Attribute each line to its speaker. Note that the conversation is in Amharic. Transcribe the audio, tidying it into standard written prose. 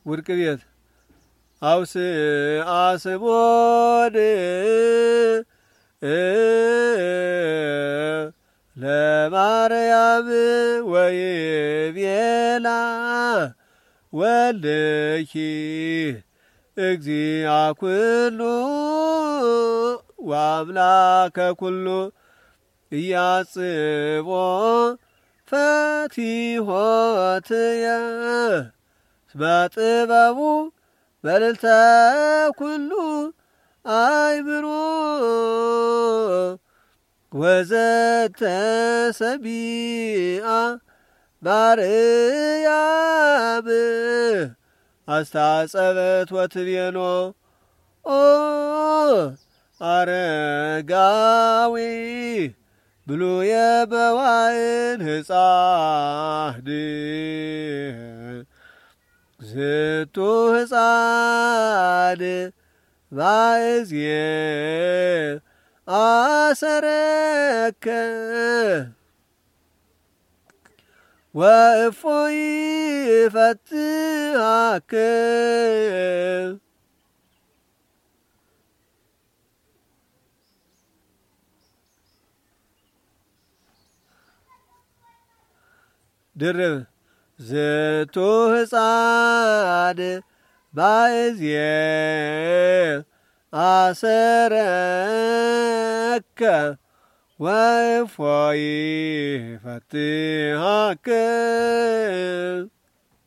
Speaker 1: ውድቅ ቤት አውስ አስቦን ለማርያም ወይቤላ ወልኪ እግዚአ ኩሉ ወአምላከ ኩሉ ኢያጽቦ ፈቲሖትየ በጥበቡ መልዕልተ ኩሉ አእምሮ ወዘተ ሰቢአ ማርያም አስታጸበት ወትቤሎ ኦ አረጋዊ ብሉየ መዋዕል ሕፃን ዝቱ ሕፃን ባእዝየ አሰረከ ወእፎይ ፈትሐከ ድርብ ዝቱ ሕፃን ባእዝየ አሰረከ ወእፎይ ፈትሐከ